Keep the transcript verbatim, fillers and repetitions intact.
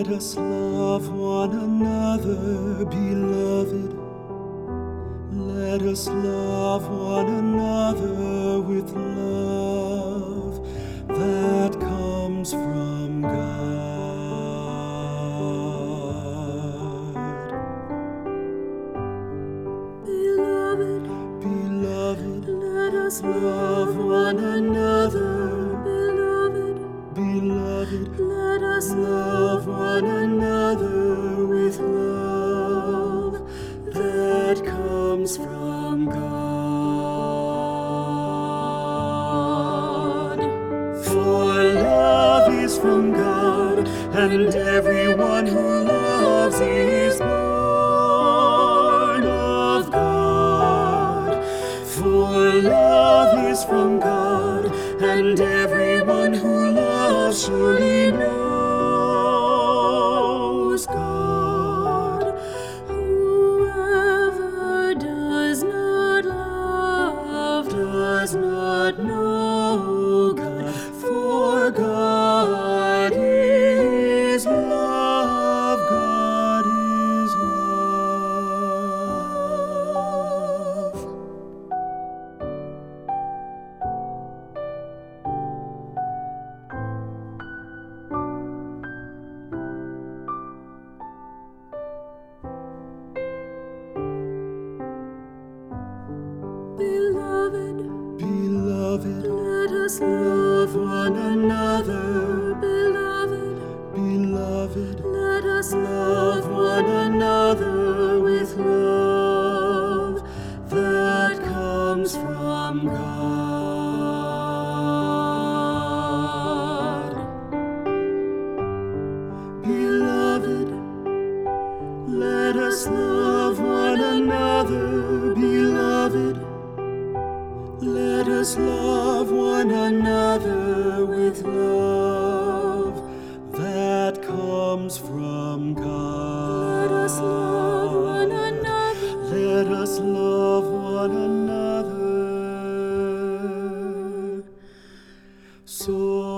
us love one another, beloved. Let us love one another with love that comes from God. Beloved, Beloved, let us love one another. Beloved, Beloved, let us love one another with love that comes from God. For love is from God, and everyone who loves is born of God. For love is from God, and everyone who loves surely knows God. Whoever does not love Does not know God, for God is love. God is love. Beloved, Beloved, let us love one another. Beloved, Beloved, let us love one another with love that comes from God. Beloved, let us love one another. Beloved, let us love one another with love that comes from God. Let us love one another. Let us love one another. So